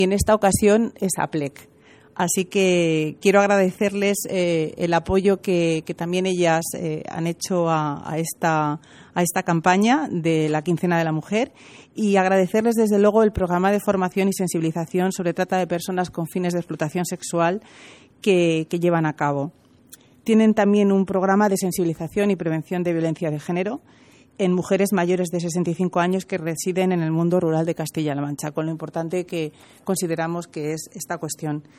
y en esta ocasión es APLEC. Así que quiero agradecerles el apoyo que también ellas han hecho a esta campaña de la Quincena de la Mujer y agradecerles desde luego el programa de formación y sensibilización sobre trata de personas con fines de explotación sexual que llevan a cabo. Tienen también un programa de sensibilización y prevención de violencia de género en mujeres mayores de 65 años que residen en el mundo rural de Castilla-La Mancha, con lo importante que consideramos que es esta cuestión.